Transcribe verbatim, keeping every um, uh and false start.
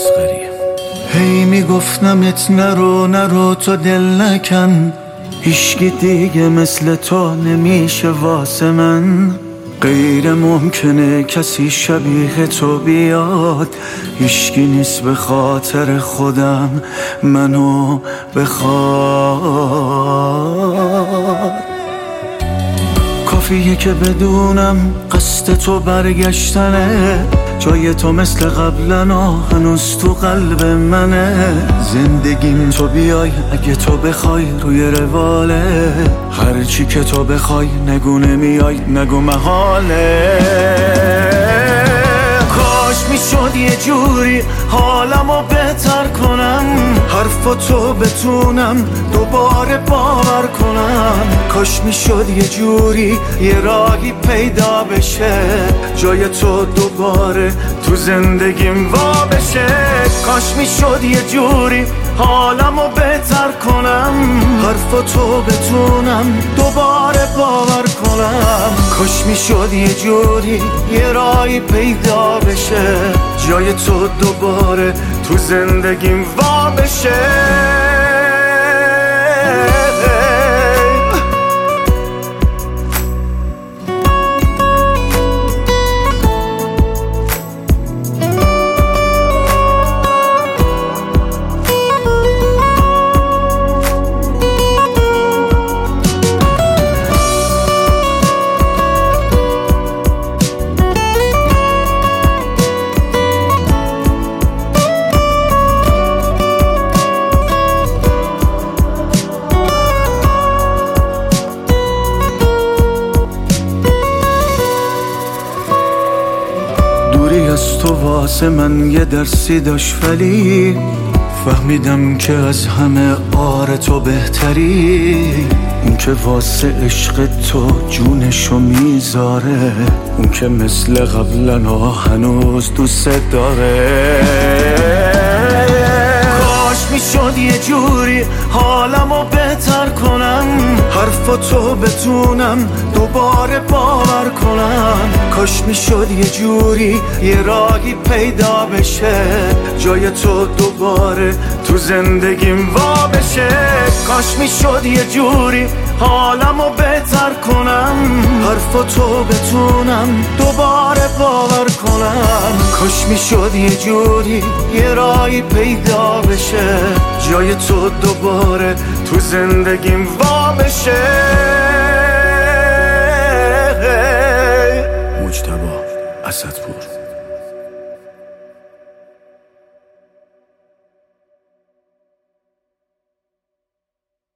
اصغری. هی میگفتمت نرو نرو تو دل نکن، هیچکی دیگه مثل تو نمیشه واسه من. غیر ممکنه کسی شبیه تو بیاد، هیچکی نیست به خاطر خودم منو بخواد. کافیه که بدونم قصد تو برگشتنه، جای تو مثل قبلنا هنوز تو قلب منه. زندگیم تو بیای اگه تو بخوای روی رواله، هرچی که تو بخوای نگو نمیای نگو محاله. کاش میشد یه جوری حالمو بهتر کنم، حرفاتو بتونم دوباره باور کنم. کاش میشد یه جوری یه راهی پیدا بشه، جای تو دوباره تو زندگیم وا بشه. کاش میشد یه جوری حالمو بهتر کنم، حرفاتو بتونم دوباره باور کنم. کاش میشد یه جوری یه راهی پیدا بشه، جای تو دوباره تو زندگیم وا بشه. دوری از تو واسه من یه درسی داشت، ولی فهمیدم که از همه آره تو بهتری. اون که واسه عشق تو جونشو میذاره، اون که مثل قبلنا هنوز دوست داره. کاش میشد یه جوری حالمو بهتر کنم، حرفاتو بتونم دوباره باور کنم. کاش میشد یه جوری یه راهی پیدا بشه، جای تو دوباره تو زندگیم وا بشه. کاش میشد یه جوری حالمو بهتر کنم، حرفاتو بتونم دوباره باور کنم. کاش میشد یه جوری یه راهی پیدا بشه، جای تو دوباره تو زندگیم وا بشه. مجتبی اسدپور.